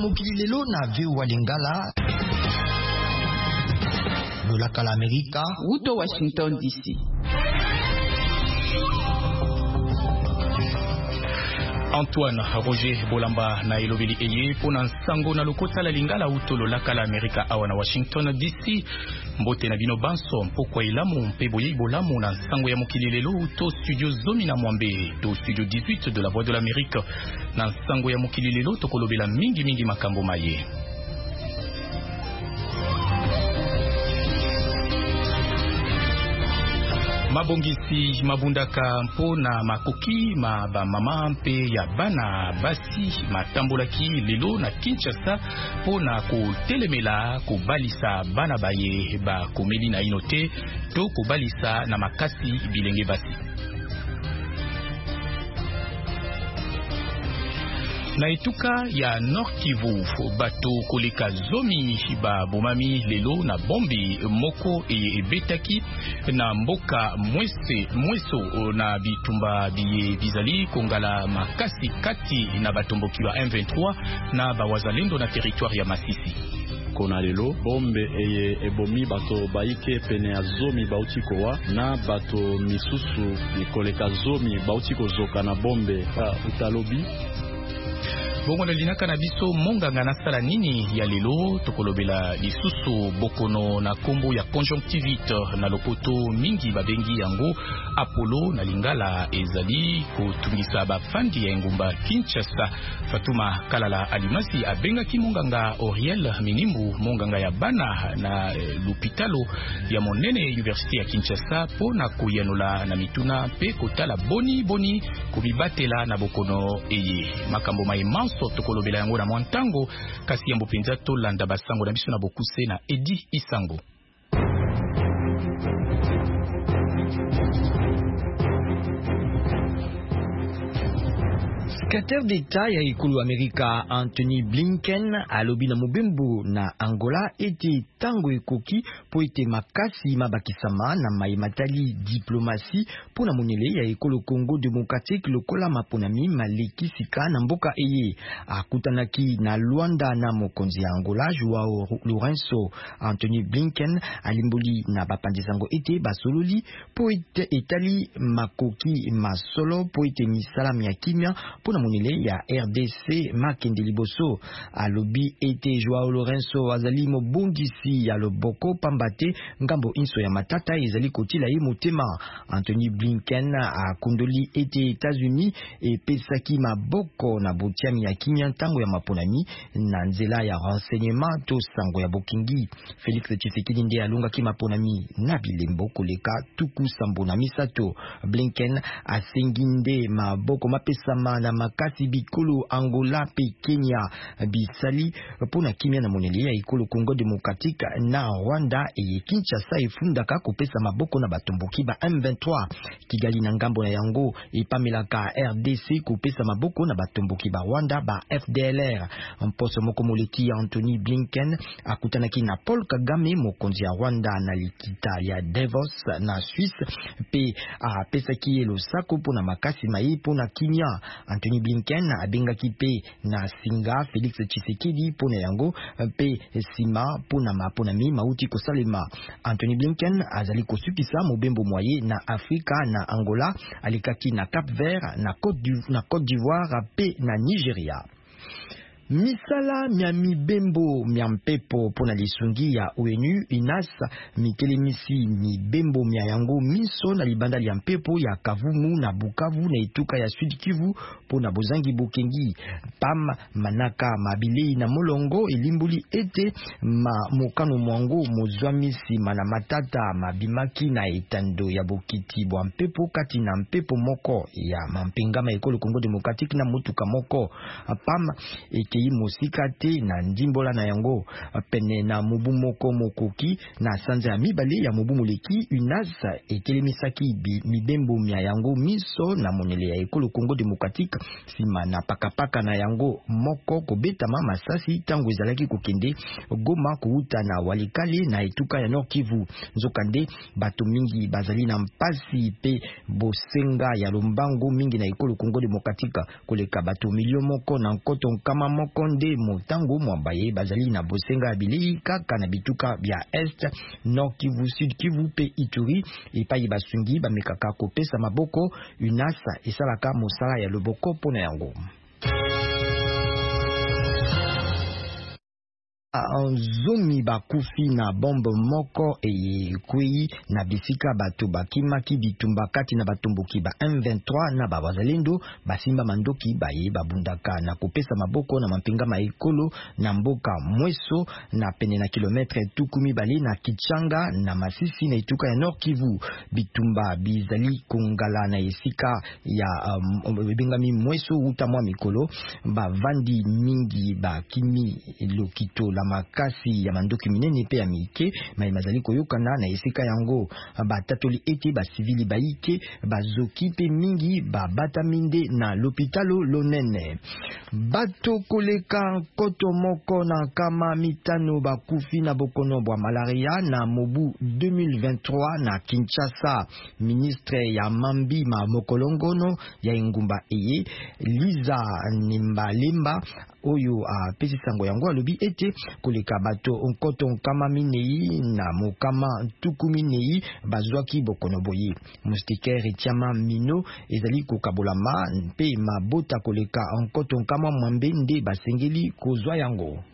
mokili lelo na VOA Lingala. Lolaka la Amerika. Uto Washington DC. Antoine Roger Bolamba na elobeli eye pona sango na lokota la Lingala uto lolaka la Amerika awa na Washington DC. Mbote na bino banso mpokwa ilamu mpe boye bolamu na sango ya mokili lelo uto studio Zomi na Mwambe to studio 18 de la Voix de l'Amérique na sango ya mokili lelo tokolobela mingi makambo maye. Mabongisi mabundaka mpona makoki ba mama mpe ya bana basi matambolaki lelo na Kinshasa pona kotelemela kobalisa bana baye ba komeli na inote to kobalisa na makasi bilenge basi. Na etuka ya Nord Kivu bato koleka zomi ba bomami lelo na bombi moko ebetaki na mboka mweso na bitumba biye bizali kongala makasi kati na batomboki wa M23 na bawazalendo na territoire ya Masisi. Kona lelo bombe ebomi bato baike pene ya zomi bautikowa na bato misusu nikoleka zomi bautiko zoka na bombe utalobi. Bongo na linaka na biso monganga na sala nini ya lelo tokolobela lisusu bokono na kombo ya conjonctivite na lopoto mingi babengi yango Apollo na Lingala ezali kotungisa bafandi ya engumba Kinshasa. Fatuma Kalala Alimasi abengaki monganga Oriel Minimbu monganga ya bana na l'hôpitalo ya monene Université ya Kinshasa pona koyanola na mituna pe kotala boni kubibatela na bokono eye makambo maima soto kolobela yango na mwantango kasi yambo penza to landa basango na biso na bokuse na Edi Isango. Secrétaire d'État ya ikulu Amerika Anthony Blinken alobi na mobembo na Angola ete tango ekoki po ete makasi mabakisama na maimatali diplomasi pona monele ya ekolo Congo Démocratique lokola maponami maleki sika na mboka eye akutanaki na Luanda na mokonzi ya Angola Joao Lourenço. Anthony Blinken alimboli na bapandisango ete basololi po ete etali makoki masolo po ete misala ya kimia pona monele ya RDC makende liboso alobi ete Joao Lourenço azali mobondisi ya loboko pambate ngambo inso ya matata ezali kotila ye motema. Anthony Blinken akundoli ete États-Unis epesaki maboko na botiami ya kimia ntango ya maponami na nzela ya renseignement to sango ya bokingi. Félix Tshisekedi nde alongaki maponami na bilembo koleka tuku sambo na misato. Blinken asengi nde maboko mapesama na makasi bikolo Angola pe Kenya bisali pona kimia na moneli ya ikolo Congo Démocratique na Rwanda eye Kinshasa efundaka kopesa maboko na batomboki ba M23. Kigali na ngambo na yango epamelaka RDC kopesa maboko na batomboki ba Rwanda ba FDLR. Mposo moko moleki ya Anthony Blinken akutanaki na Paul Kagame mokonzi ya Rwanda na likita ya Davos na Suisse pe apesaki ye losako pona makasi mai pona kimia. Anthony Blinken abengaki pe na singa Félix Tshisekedi pona yango pe sima pona maponami mauti kosalema. Anthony Blinken azali kosukisa mobembo moye na Afrika na Angola alikaki na Cap Vert na Côte d'Ivoire pe na Nigeria. Misala mia mibembo mia mpepo pona lisungi ya ONU inas mitelemisi mibembo mia yango miso na libandali ya mpepo ya Kavumu na Bukavu na etuka ya Sud Kivu pona bozangi bokengi pam manaka mabilei na molongo elimbuli ete mokano mwango mozwamisi mana matata mabimaki na etando ya bokiti bwa mpepo kati na mpepo moko ya mampengama ekolo Congo Démocratique na mutuka moko pam ekei mosika te na ndimbola na yango pene na mubu moko mokoki na sanza ya mibale ya mubu moleki UNAS etelemisaki mibembo mia yango miso na monele ya ekolo Congo Démocratique sima na pakapaka na yango moko kobetama masasi tango ezalaki kokende Goma kuuta na Walikale na etuka ya Nord Kivu. Nzokande bato mingi bazali na mpasi pe bosenga ya lombango mingi na ekolo Congo Démocratique koleka bato milio moko na nkoto nkama mokonde motango mwambaye bazali na bosenga ya bilei kaka na bituka bya Est, Nord Kivu, Sud Kivu pe Ituri epai basungi bamekaka kopesa maboko UNAS esalaka mosala ya loboko pona yango. Zomi bakufi na bombe moko kwei na bisika bato bakimaki bitumba kati na batumbuki ba M23 na bazalendo basimba mandoki baye babundaka na kopesa maboko na mampinga maekolo na mboka Mweso na pene na kilometre tukumi bali na Kichanga na Masisi na ituka ya Nord Kivu. Bitumba bizali kongala na esika ya bengami Mweso utamwa mikolo bavandi mingi bakimi lokito la makasi ya mandoki minene pe ya mike mazali koyokana na esika yango batatoli ete basivili baike bazoki pe mingi babata minde na l'hôpitalo lonene. Bato koleka koto moko na kama mitano bakufi na bokono bwa malaria na mobu 2023 na Kinshasa. Ministre ya mambi ma mokolongono ya ingumba eye Liza Nimbalemba oyo pesi sango yango alobi ete koleka bato onkoto nkama minei na mokama tuku minei bazwaki bokono boye. Moustikere Tiama Mino ezali kokabolama mpe mabota koleka onkoto nkama mwambe nde basengeli kozwa yango.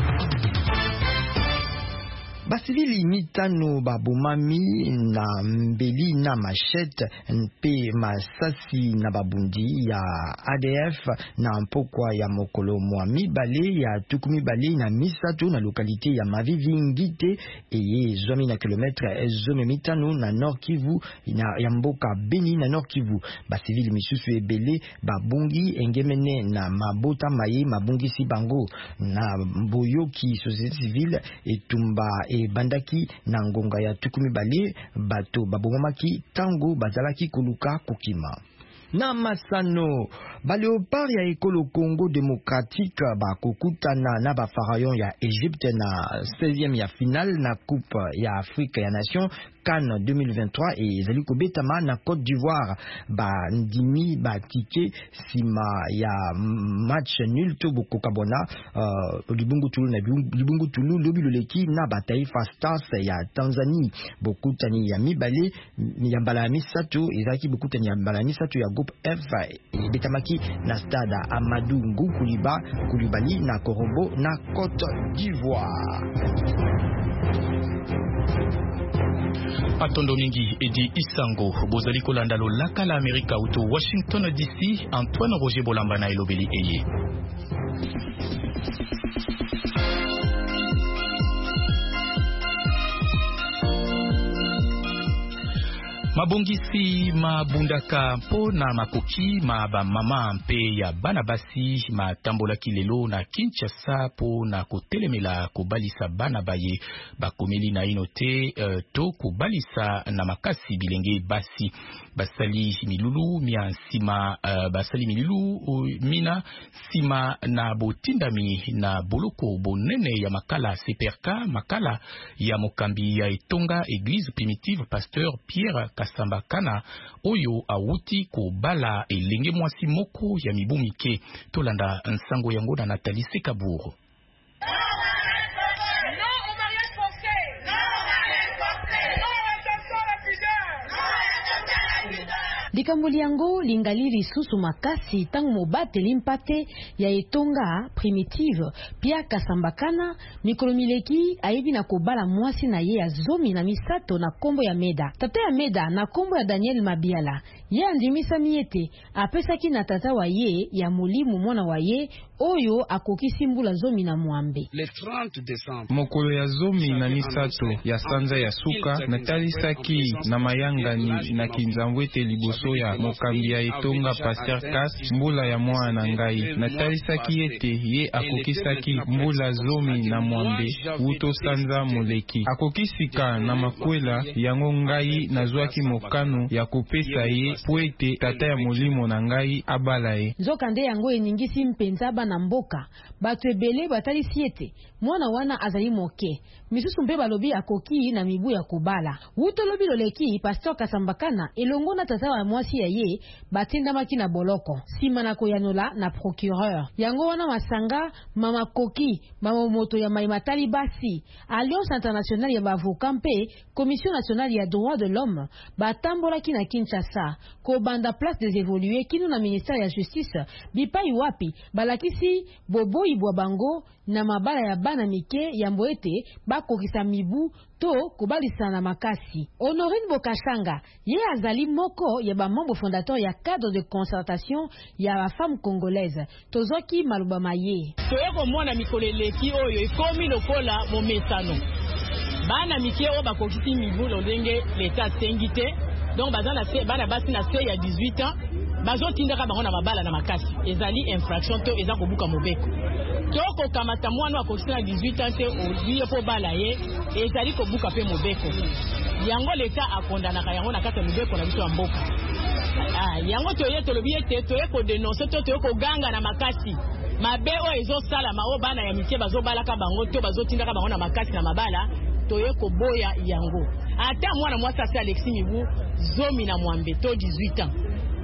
Basivili mitano babomami na mbeli na machete mpe masasi na babundi ya ADF na mpokwa ya mokolo mwa mibale ya tuku mibale na misato na lokalite ya Mavivi Ngite eye zomi na kilometre zomi mitano na Nord Kivu ya mboka Beni na Nord Kivu. Basivili misusu ebele babungi engemene na mabota maye mabungi si bango na boyoki société civile etumba bandaki na ngonga ya tukumi bale bato babomaki tango bazalaki koluka kokima. Na masano baleopard ya ekolo Congo démocratique bakokutana na bafarayon ya Egypte na 16e ya finale na Coupe ya Afrique ya Nation CAN 2023 et ezali kobetama na Côte d'Ivoire bandimi batike sima ya match nul to bokokabona libungu tulu lobi loleki na bataifa Stars ya Tanzanie. Bokutani ya mibale ya mbala misato ezaki bokutani ya mbala misato ya groupe F betamaki na stade Amadou Ngou Koulibaly na Korombo na Côte d'Ivoire. Atondo mingi edi isango bozali kolanda lolaka la Amerika uto Washington DC. Antoine Roger Bolamba na elobeli eye. Mabongisi mabundaka mpo na makoki mama mpe ya bana basi matambolaki lelo na Kinshasa po na kotelemela kobalisa bana baye bakomeli na inote to kobalisa na makasi bilenge basi basali milulu mia sima basali milulu mina sima na botindami na boloko bonene ya makala CPRK makala ya mokambi ya etonga Église primitive Pasteur Pierre Kasambakana oyo awuti ko bala elenge mwasi moko ya mibumike. Tolanda nsango yango na Nathalie Sekaburu. Likamboli yango lingali lisusu makasi tangu mobate limpate ya etonga primitive Pierre Kasambakana mikolo mileki ayebi na kobala mwasi na ye ya zomi na misato na kombo ya Meda. Tata ya Meda na kombo ya Daniel Mabiala ye andimisa miete apesaki na tata wa ye ya Molimu mwana wa ye oyo akokisi mbula zomi na mwambe. Mokolo ya zomi na misato ya sanza ya suka natalisaki na mayangani na kinzambwete liboso ya mokambi ya etonga Pasteur Kas mbula ya mwana na ngai. Natalisaki ete ye akokisaki mbula zomi na mwambe uto sanza moleki. Akokisika na makwela yango ngai nazwaki mokano ya kopesa ye po ete tata ya molimo na ngai abala ye. Nzokande yango eningisi mpenza bana mboka bato ebele batalisi ete mwana wana azali moke misusu mpe balobi akoki na mibu ya kobala. Wuto lobi loleki Pasteur Kasambakana elongo na tata wa mwasi ya ye batindamaki na boloko sima na koyanola na procureur. Yango wana masanga mama koki mama moto ya maimatali basi Alliance Internationale ya bavoka mpe Commission Nationale ya Droits de l'Homme batambolaki na Kinshasa ko banda place des évolués kino na ministère ya justice bipai wapi balakisi bobo ibwa bango na mabala ya bana mike ya mboete bakokisa mibu to kobalisa na makasi. Honorine Bokashanga ye azali moko ya ba membre fondateur ya cadre de concertation ya ba femme congolaise tozoki maluba maye toyeko mwana mikoleleki oyo ekomi lokola momesano bana mike o bakokisi mibu lolenge leta tengite donc bazana bana basi na se ya 18 ans bazotindaka bango na mabala na makasi ezali infraction to eza kobuka mobeko toko kamata mwana akokisi na 18 ans te oziye po bala ye ezali kobuka pe mobeko yango leta akondanaka yango na kata mobeko na biso ya mboka yango toye tolobi ete toye kodenonse to toye koganga na makasi mabe oyo ezosala mao bana ya mike bazobalaka bango to bazotindaka bango na makasi na mabala toye koboya yango ata mwana mwasi asi Alexis Mibu zomi na mwambe to 18 ans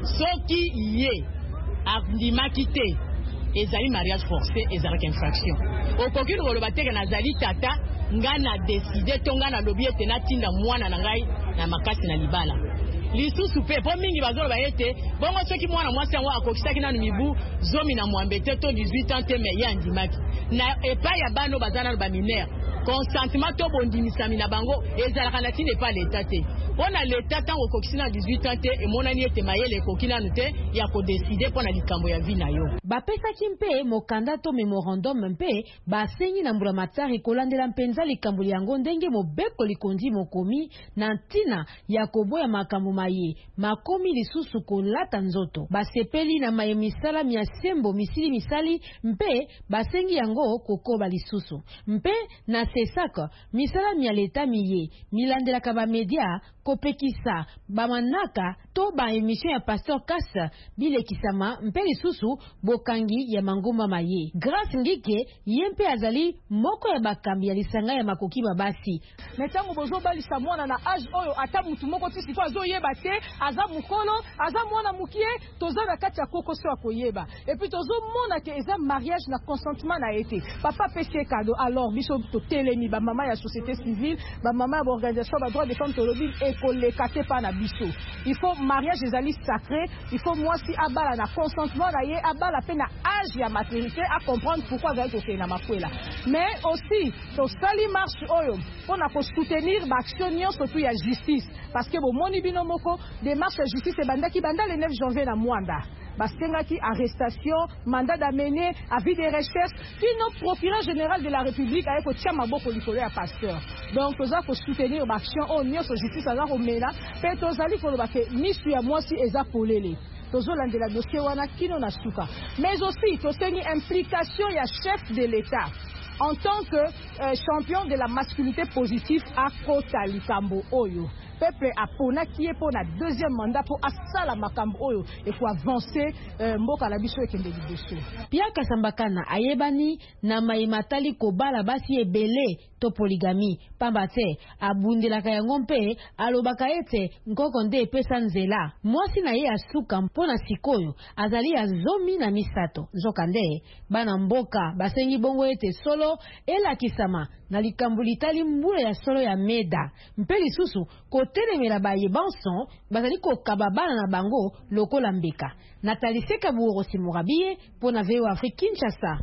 soki ye andimaki te ezali mariage forcé ezalaka infraction okoki koloba teke nazali tata nga na décider to nga na lobi ete natinda mwana na ngai na makasi na libala lisusu pe po mingi bazoloba ete bongo soki mwana mwasi yango akokisaki nanu mibu zomi na mwambe te to 18 ans te me ye andimaki na epai ya bano bazana ba mineur consentement to bondimisami na bango ezalaka na tine pa leta te pona leta tango kokisi na 18 ans te emonani ete mayele ekoki nanu te ya kodeside pona likambo ya vi na yo bapesaki mpe mokanda to memorandum mpe basengi na mbula matari kolandela mpenza likambo yango ndenge mobeko likondi mokomi na ntina ya koboya makambo maye makomi lisusu kolata nzoto basepeli na maye misala miasembo misili misali mpe basengi yango kokoba lisusu mpe na sesaka misala mia leta miye milandelaka ba media kopekisa bamanaka to ba emission ya Pasteur Kasa bilekisama mpe lisusu bokangi ya mangoma maye Grace Ngike yempe azali moko ya bakambi ya lisanga ya makoki babasi metango bozo balisa mwana na age oyo ata mutu moko tisi kwa zo yeba te aza mukolo aza mwana mukie toza na kati ya kokoso ya koyeba et puis tozo mona ke eza mariage na consentement na été papa pese cadeau alors biso to telemi ba mama ya société civile ba mama ya organisation ba droit de femme tolobi ekolekate pa na biso il faut mariage ezali sacré il faut moi si abala na consentement na ye abala pe na âge ya maturité à comprendre pourquoi azali kokende na makwela mais aussi to sali marche oyo pona ko soutenir ba action nyonso tu ya justice parce que bo moni bino moko démarche ya justice ebandaki banda le 9 janvier na Mwanda basengaki arrestation mandat d'amener avis de recherche kino procureur général de la République aye kotia maboko likolo ya Pasteur donc toza ko soutenir ba action oyo nyonso justice aza komela pe tozali koloba ke misu ya mwasi eza polele tozolandela dossier wana kino na suka mais aussi tosengi implication ya chef de l'État en tant que champion de la masculinité positive à Kota Likambo Oyo. Peuple a pona qui est pour la deuxième mandat pour asala makambo oyo et faut avancer mboka la biso ekende liboso. Pia Kasambakana ayebani na maimatali kobala basi ebele to polygami pambate abundelaka yango mpe alobaka ete nkoko nde epesa nzela mwasi na ye asuka mpona sikoyo azali ya zomi na misato nzokande bana mboka basengi bongo ete solo elakisama na likambo litali mbula ya solo ya meda mpe lisusu kotelemela bayebanson bazali kokaba bana na bango lokola mbeka nataliseka buorosi murabie mpona VO Afrique Kinshasa.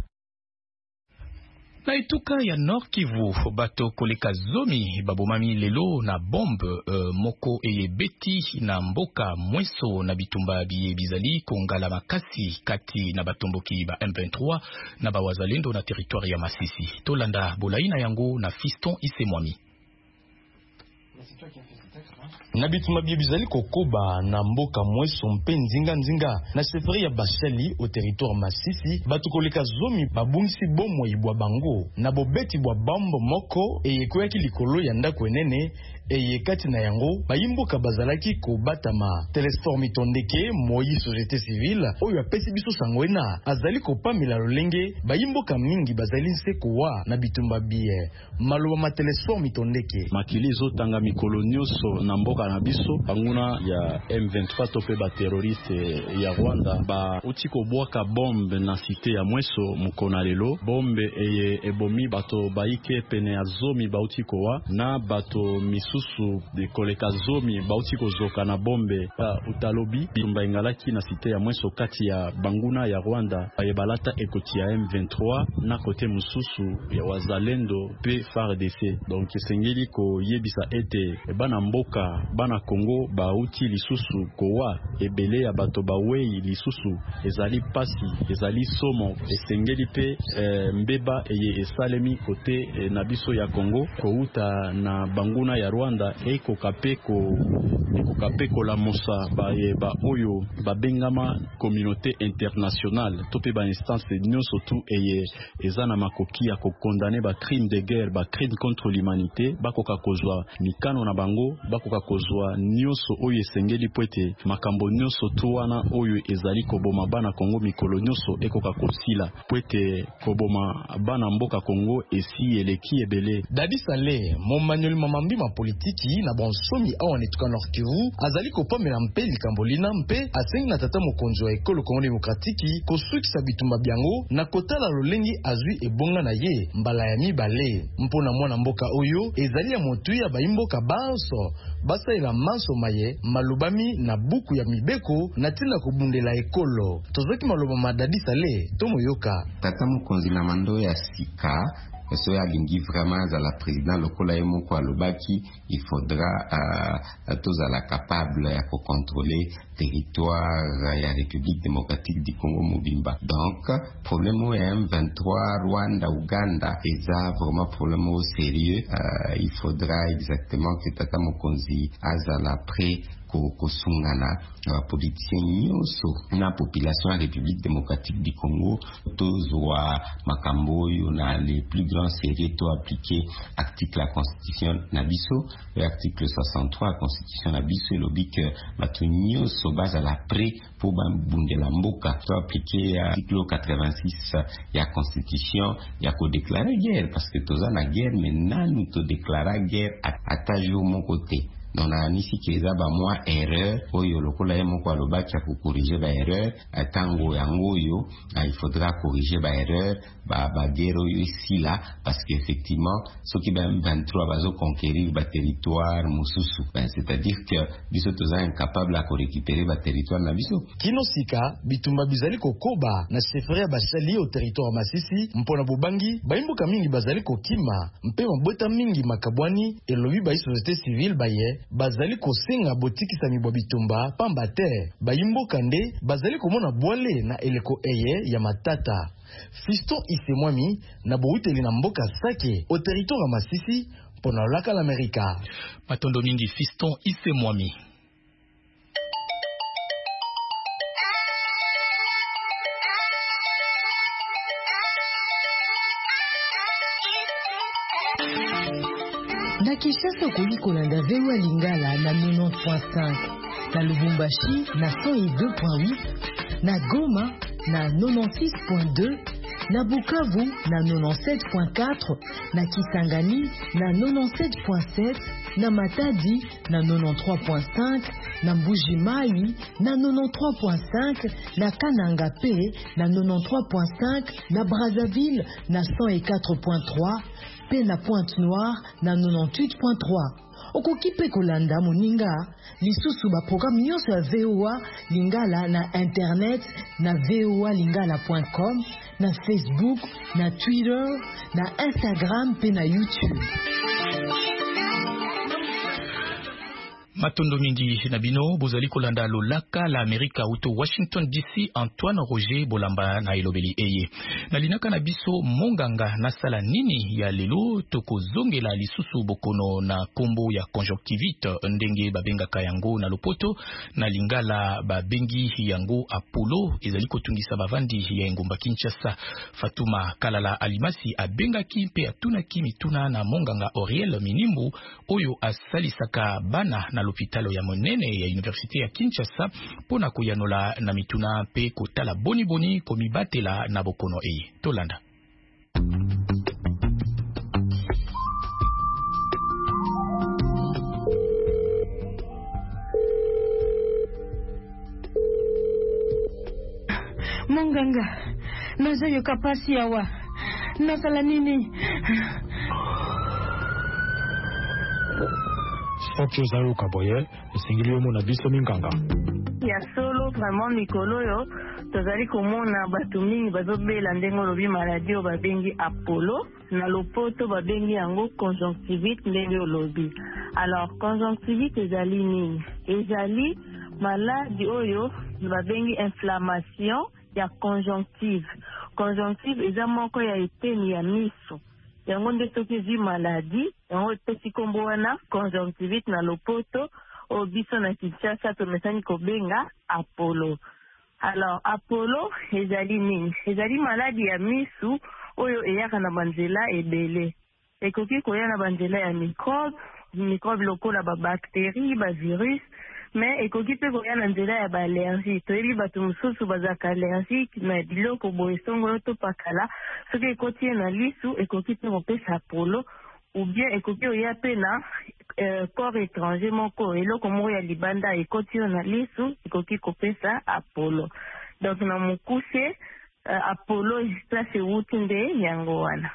Na etuka ya Nord Kivu bato koleka zomi babomami lelo na bombe moko eyebeti na mboka mweso na bitumba biye bizali kongala makasi kati na batomboki ba M23 na bawazalendo na territoire ya Masisi. Tolanda bolaina yango na Fiston Isemwami. na bituma bizali kokoba na mboka mweso mpe nzinga na chefferie ya Bashali au territoire Masisi batu koleka zomi babungisi bomo ibwa bango na bobeti bwa bambo moko eyekoyaki likolo ya ndako enene eyekati na yango bayimboka bazalaki kobatama. Telesfor Mitondeke Moyi société civile oyo apesi biso sangwena azali kopamela lolenge bayimboka mingi bazali nsekowa na bitumba biye maloba ma Telesfor Mitondeke makili zotanga mikolo nyonso na mboka na biso banguna ya M23 tope ba terroriste ya Rwanda ba utiko bwaka bombe na cité ya Mweso mukona lelo bombe eye ebomi bato baike pene ya zomi ba utikowa na bato misusu de koleka zomi ba utiko zoka na bombe pa utalobi bitumba ingalaki na cité ya Mweso kati ya banguna ya Rwanda bayebalata ekoti ya M23 na kote mususu ya wazalendo pe FARDC. Donc sengeli ko yebisa ete bana mboka bana Congo ba uti lisusu kowa ebele ya bato bawei lisusu ezali pasi ezali somo esengeli pe mbeba eye esalemi kote na biso ya Congo kouta na banguna ya Rwanda eko kapeko la mosa ba oyo babengama communauté internationale tope ba instance nyonso tu eye ezana makoki ya kokondane ba crime de guerre ba crime contre l'humanité bakoka kozwa mikano na bango bakoka kozwa nyonso oyo esengeli poete makambo nyonso tu wana oyo ezali koboma bana Congo mikolo nyonso ekoka kosila poete koboma bana mboka Congo esi eleki ebele. Dadi Saleh Manuel Mamambi ma politiki na bonsomi awa netuka Nord Kivu azali kopamela mpe likambolina mpe asengi na tata mokonzi wa ekolo Congo Demokratiki kosukisa bitumba byango na kotala lolengi azwi ebonga na ye mbala ya mibale mpona mwana mboka oyo ezali ya motu ya bayimboka banso basalela manso maye malubami na buku ya mibeko na tina kobundela ekolo tozoki maloba madadi Saleh tomoyoka tata mokonzi na mando ya sika so ya lingi vraiment za la président lokola yemo kwa lobaki il faudra tozala capable ya contrôler territoire ya République démocratique du Congo mobimba. Donc problème ya M23 Rwanda Uganda eza vraiment problème sérieux. Il faudra exactement que tata mokonzi azala prêt kosungana politicien nyonso na population ya République démocratique du Congo tozwa makambo yo na les plus grands sérieux to appliquer article la constitution na biso article 63 la constitution na biso lobi que batu nyonso bazala prêt pour bambundela mboka to appliquer article 86 ya constitution ya ko déclarer guerre parce que toza na guerre maintenant nous to déclarer guerre à jour mon côté. Non na nisi keza ba mwa erreur oyo lokola yemo kwa lobaki ya corriger ba erreur tango yango yo il faudra corriger ba erreur ba guerre yo ici là parce que effectivement ce qui ba 23 bazo conquérir ba territoire mususu c'est-à-dire que biso toza incapable à récupérer ba territoire na biso kino sika bitumba bizali kokoba na chefferie Bashali au territoire Masisi mpona bobangi baimboka mingi bazali kokima mpe mabota mingi makabwani elobi ba société civile baye bazali kosenga botikisa mibwa bitumba pamba te bayimboka nde bazali komona bwale na eleko eye ya matata. Fiston Isemwami na bouteli na mboka Sake au territoire Masisi pona laka l'Amerika. Matondo mingi Fiston Isemwami. Na Kinshasa kolanda vewa lingala na 90.5, na Lubumbashi na 102.8, na Goma na 96.2, na Bukavu na 97.4, na Kisangani na 97.7, na Matadi na 93.5, na Mbuji-Mayi na 93.5, na Kananga P na 93.5, na Brazzaville na 104.3, pe na Pointe-Noire na 98.3. Okoki pe kolanda moninga lisusu ba programme nyonso ya VOA Lingala na internet na voalingala.com, na Facebook, na Twitter, na Instagram pe na YouTube. Matondo mingi na bino bozali kolanda lolaka la Amerika auto Washington DC. Antoine Roger Bolamba na elobeli eye na linaka na biso monganga na sala nini ya lelo tokozongela lisusu bokono na kombo ya conjonctivite ndenge babengaka yango na lopoto na lingala babengi yango Apollo ezali kotungisa bavandi ya engumba Kinshasa. Fatuma Kalala Alimasi abengaki mpe atunaki mituna na monganga Oriel Minimbu oyo asalisaka bana na l'hôpital ya monene ya Université ya Kinshasa pona koyanola na mituna pe kotala boni komibatela na bokono Tolanda. Monganga, nazayo kapasi yawa. Nasala nini? Soki ozayo kaboye, esengeli yo mona biso minganga. Ya solo vraiment mikolo yo tozali komona bato mingi bazobela ndenge olobi maladi oyo babengi Apollo na lopoto babengi yango conjonctivite ndenge olobi. Alors conjonctivite ezali nini? Ezali maladi oyo babengi inflammation ya conjonctive. Conjonctive eza moko ya eteni ya miso. Yango nde soki ezwi maladi yango epesi kombo wana conjonctivite na lopoto o biso na Kinshasa tomesani kobenga Apollo. Alors Apollo ezali nini? Ezali maladi ya misu oyo eyaka na banzela ebele. Ekoki koya na banzela ya microbe lokola ba bactéries, ba virus, mais ekoki pe koya na nzela ya ba allergie. Toyebi bato mosusu bazaka allergique na biloko boye songolo to pakala soki ekoti na lisu ekoki pe kopesa Apollo ou bien ekoki oya pe na corps étranger moko eloko moko ya libanda ekoti na lisu ekoki kopesa Apollo. Donc na mokuse Apollo place wuti nde yango wana.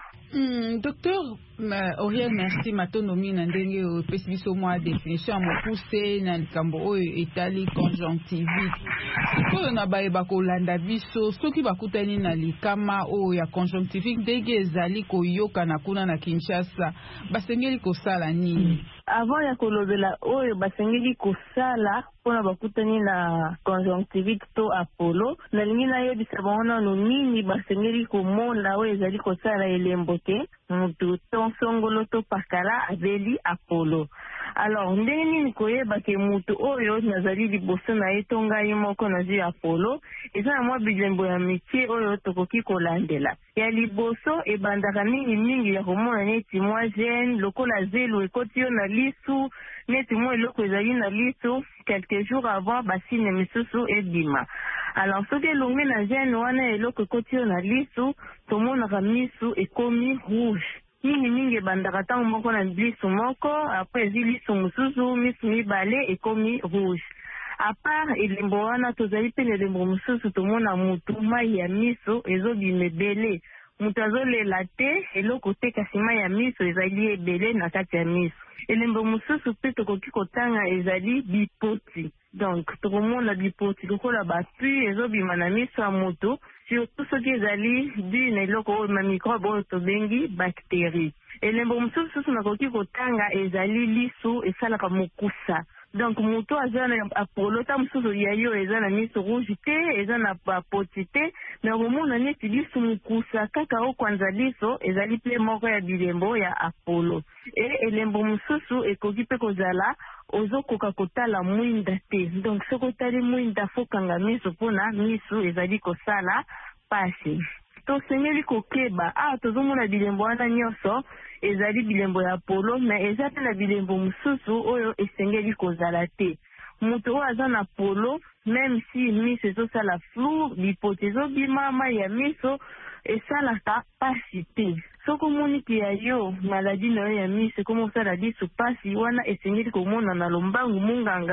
Docteur Oriel, merci matondo mina ndenge opesi biso mwa définition ya mokuse na likambo oyo etali conjonctivite. Sikoyo na bayeba kolanda biso soki bakutani na likama oyo ya conjonctivite ndenge ezali koyokana kuna na Kinshasa basengeli kosala nini? Avant ya kolobela oyo basengeli kosala pona bakutani na conjonctivite to Apollo nalingi nayebisa bango nano nini basengeli komona oyo ezali kosala elembo te mutu tonsongolo to pakala abeli Apollo. Alors ndenge nini koyeba ke mutu oyo nazali liboso na ye to ngai moko nazwi Apollo eza na mwa bilembo ya mitie oyo tokoki kolandela. Ya liboso ebandaka mingi ya komona neti mwa gene lokola zelo ekoti yo na lisu neti mwa eloko ezali na lisu quelques jours avant basine misusu ebima. Alors soki elongi na gene wana eloko ekoti yo na lisu tomonaka misu ekomi rouge. Mingi ebandaka ntango moko na lisu moko apres ezi lisu mosusu misu mibale ekomi rouge. A part elembo wana tozali pe na elembo mosusu tomona mutu mai ya miso ezobima ebele. Mutu azolela te eloko te kasi mai ya miso ezali ebele na kati ya miso. Elembo mosusu pe tokoki kotanga ezali bipoti. Donc tokomona bipoti lokola bapui ezobima na miso ya mutu surtout soki ezali dû na eloko oyo ma microbe oyo tobengi bactérie. Elembo mosusu nakoki kotanga ezali lisu esalaka mokusa. Donc mutu aza na Apollo ta mosusu ya yo eza na miso rouge te eza na bapoti te mais omona neti lisu mokusa kaka okwanza liso ezali pe moko ya bilembo ya Apollo. Elembo mosusu ekoki pe kozala ozokoka kotala mwinda te. Donc soki otali mwinda fokanga miso mpona miso ezali kosala pasi. Tosengeli kokeba tozomona bilembo wana nyonso ezali bilembo ya Apollo mais eza pe na bilembo mosusu oyo esengeli kozala te. Mutu oyo aza na Apollo même si miso ezosala flou bipoti ezobima mai ya miso esalaka pasi te. Soki omoni ke ya yo maladi na yo ya miso ekoma osala lisu pasi wana esengeli komona na lombangu monganga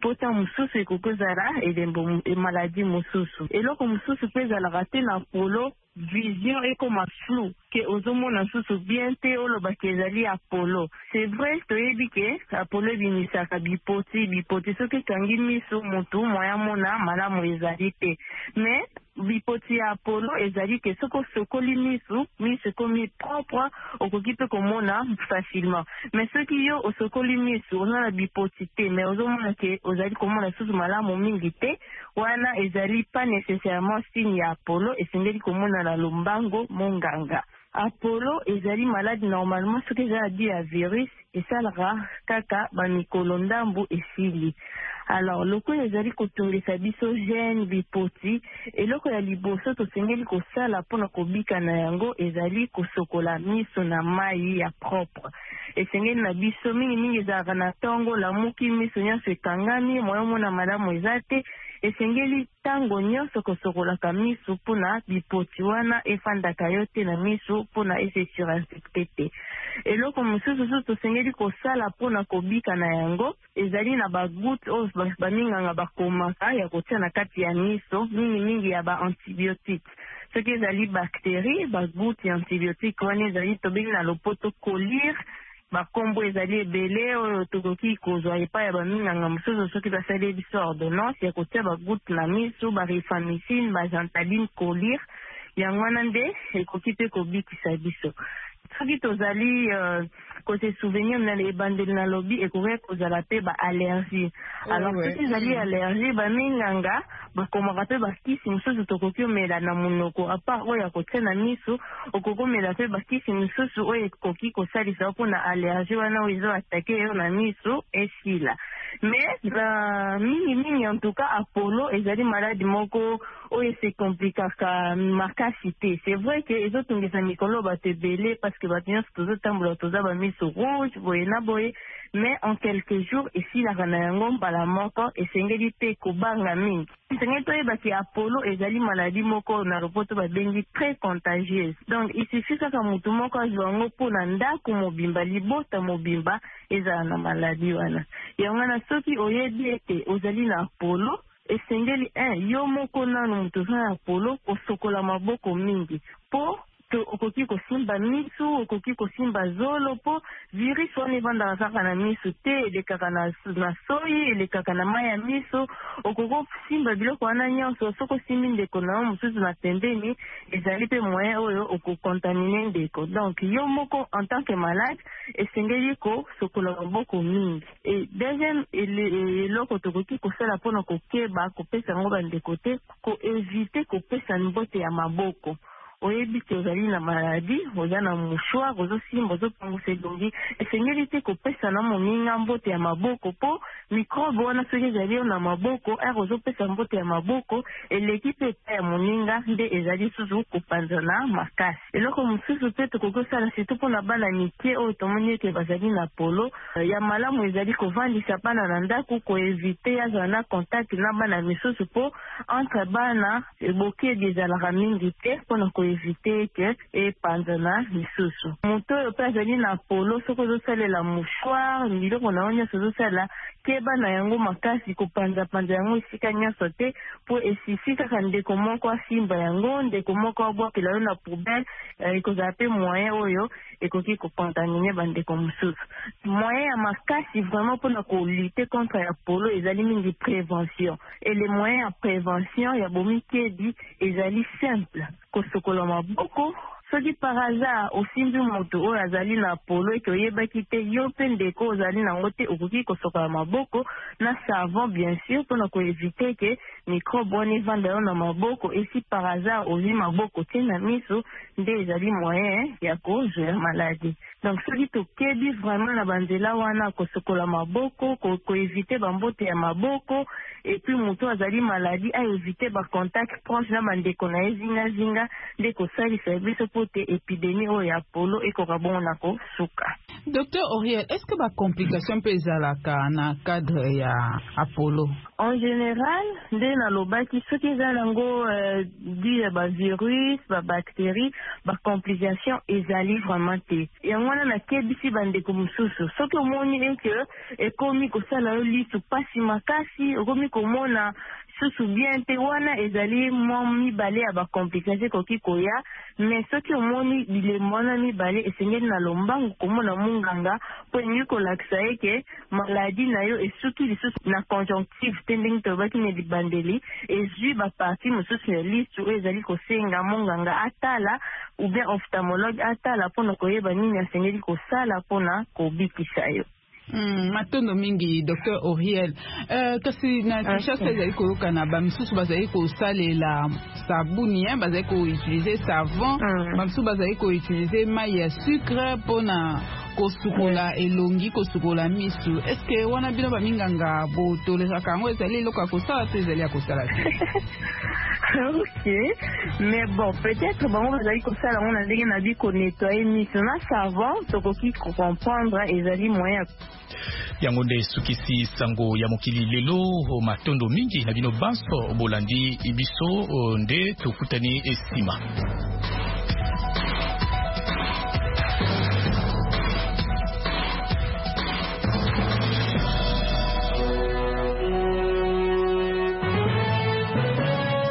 pota mususu ekokozala elembo maladie mususu eloko mususu pe ezalaka te na polo vision ekoma flou ke ozomona susu bien te olobaki ezali apolo. C'est vrai toyebi ke apolo ebimisaka bipoti soki ekangi miso motu moya mona malamu ezali te mais bipoti ya apolo ezali ke soki osokoli miso ekomi propre okoki mpe komona facilement mais soki yo osokoli miso oza na bipoti te mais ozomona ke ozali komona susu malamu mingi te wana ezali pas nécessairement signe ya apolo esengeli komona na lombango monganga. Apolo ezali malade normalement soki ezala di ya virus esalaka kaka bamikolo ndambu esili. Alors loko ezali kotongesa biso gene bipoti eloko ya liboso tosengeli kosala mpona kobika na yango ezali kosokola miso na mai ya propre. Esengeli na biso mingi ezalaka na ntongo lamuki miso nyonso ekangami moyo mona malamu eza te esengeli ntango nyonso kosokolaka miso mpona bipoti wana efandaka yo te na miso mpona ese surinfecte te. Eloko mosusu so tosengeli kosala mpona kobika na yango ezali na bagoutte oyo baminganga bakomaka ya kotia na kati ya miso mingi ya baantibiotique. Soki ezali bactérie bagoutte ya antibiotique wana ezali tobengi na lopoto colire bakombo ezali ebele oyo tokoki kozwa epai ya baminganga mosusu soki basali biso ordonnance ya kotia bagoutte na miso barifamicine bazantaline colire yango wana nde ekoki mpe kobikisa biso. Soki tozali kote souvenir na ebandeli na lobi ekoki kozala pe baallergie. Alors soki ezali allergie baminganga bakomaka pe bakisi mosusu tokoki omela na monoko apart oyo ya kotia na miso okoki omela pe bakisi mosusu oyo ekoki kosalisa mpona allergie wana oyo ezoatake yo na miso esila. Mais mingi en tout cas apolo ezali maladi moko oyo se komplikaka makasi te. C'est vrai que ezotungisa mikolo bato ebele parce que bato nyonso tozotambola toza bamiso rouge boye na boye mais en quelques jours esilaka na yango mbala moko esengeli te kobanga mingi. Esengeli toyebaki apolo ezali maladi moko na lopoto babengi très contagieuse. Donc il suffit kaka motu moko azwa yango mpona ndako mobimba libota mobimba ezala na maladi wana. Yango wana soki oyebi ete ozali na apolo esengeli yo moko nanu moto oza na apolo kosokola maboko mingi po okoki kosimba misu okoki kosimba zolo po virus wana evandaka kaka na misu te elekaka na soyi elekaka na mai ya miso okoki kosimba biloko wana nyonso soki osimbi ndeko na yo mosusu na pembeni ezali mpe moyen oyo okokontamine ndeko. Donc yo moko en tant que malade esengeli kosokola maboko mingi. Et deuxième eloko tokoki kosala mpona kokeba kopesa yango bandeko te koevite kopesa mbote ya maboko. Oyebi te ozali na maladi oza na mouchoir ozosimba ozopangusa elongi esengeli te kopesa na moninga mbote ya maboko po microbe wana soki ezali yo na maboko ozopesa mbote ya maboko eleki mpe epai ya moninga nde ezali susu kopanzana makasi. Eloko mosusu mpe tokoki kosala surtout mpona bana mike oyo tomoni ete bazali na polo ya malamu ezali kovandisa bana na ndako koevite yazala na contact na bana misusu po entre bana ebokedi ezalaka mingi te mpona evite ke epanzana lisusu. Moto oyo mpe azali na polo soki ozosalela mouchoir biloko na yo nyonso ozosala keba na yango makasi kopanzapanza yango esika nyonso te po esisi kaka ndeko moko asimba yango ndeko moko abwakela yo na poubelle ekozala mpe moyen oyo ekoki kokontamine bandeko mosusu. Moyen ya makasi vraiment mpona kolite contre ya polo ezali mingi prévention et les moyens ya prévention ya bomikedi ezali simple kosokola maboko. Soki par hasard osimbi moto oyo azali na polo eke oyebaki te yo mpe ndeko ozali nango te okoki kosokola maboko na savon bien sûr mpona koevite ke microbe wana evanda yo na maboko esi par hasard ozwi maboko te na miso nde ezali moyen ya kozwa maladi. Donc soki tokebi vraiment na banzela wana kosokola maboko koevite bambote ya maboko epuis moto azali maladi aevite bacontact proche na bandeko na ye zingazinga nde kosalisa biso po te epidemie oyo ya polo ekoka bongo na kosuka. Docteur Auriel, est-ce que ba complication peut ezalaka na cadre ya Apollo? En général, dès na lobaki soki eza nango dû ba virus, ba bactéries, ba complication ezali vraiment te. Yango wana nakebisi bandeko mosusu soki omoni eke ekomi kosala yo lisu pasi makasi okomi komona susu bien te wana ezali mwa mibale ya ba complication koki koya, mais soki omoni bilemo wana mibale esengeli na lombangu komona munganga po elingi kolakisa eke maladi na yo esuki lisusu na conjonctive te ndenge tobaki na libandeli ezwi baparti mosusu ya lisu oyo ezali kosenga munganga atala ou bien ophtalmologue atala mpona koyeba nini asengeli kosala mpona kobikisa yo. Matondo mingi Dr. Auriel kasi na Kinshasa ezali koyoka na bamisusu bazali kosalela sabuni bazali koutiliser savon bamisusu bazali koutiliser mai ya sucre mpona kosukola elongi kosukola misu. Est-ce que wana bino baminganga botoleraka yango ezali eloko ya kosala to ezali ya kosala te? Ok, mais bon, peut-être bango bazali kosala yango na ndenge na bi konettoyer misu na savon tokoki comprendre ezali moyen yango nde sukisi sango ya mokili lelo matondo mingi na bino banso bolandi biso nde tokutani esima.